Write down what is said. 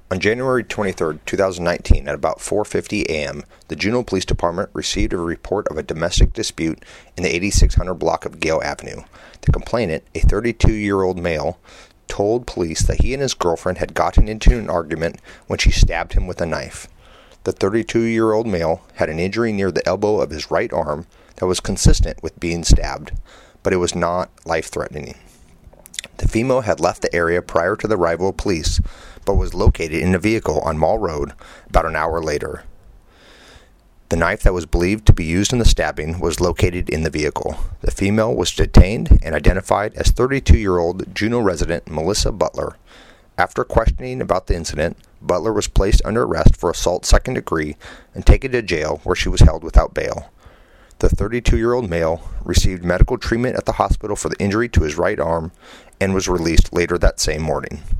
On January 23, 2019, at about 4:50 a.m., the Juneau Police Department received a report of a domestic dispute in the 8600 block of Gale Avenue. The complainant, a 32-year-old male, told police that he and his girlfriend had gotten into an argument when she stabbed him with a knife. The 32-year-old male had an injury near the elbow of his right arm that was consistent with being stabbed, but it was not life-threatening. The female had left the area prior to the arrival of police, but was located in a vehicle on Mall Road about an hour later. The knife that was believed to be used in the stabbing was located in the vehicle. The female was detained and identified as 32-year-old Juneau resident Melissa Butler. After questioning about the incident, Butler was placed under arrest for assault second degree and taken to jail where she was held without bail. The 32-year-old male received medical treatment at the hospital for the injury to his right arm and was released later that same morning.